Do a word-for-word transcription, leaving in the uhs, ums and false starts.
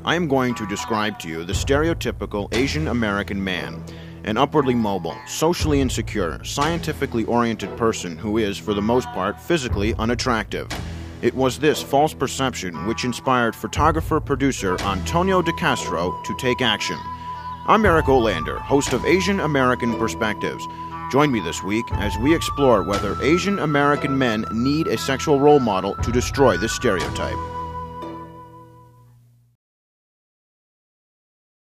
I am going to describe to you the stereotypical Asian American man, an upwardly mobile, socially insecure, scientifically oriented person who is, for the most part, physically unattractive. It was this false perception which inspired photographer-producer Antonio De Castro to take action. I'm Eric Olander, host of Asian American Perspectives. Join me this week as we explore whether Asian American men need a sexual role model to destroy this stereotype.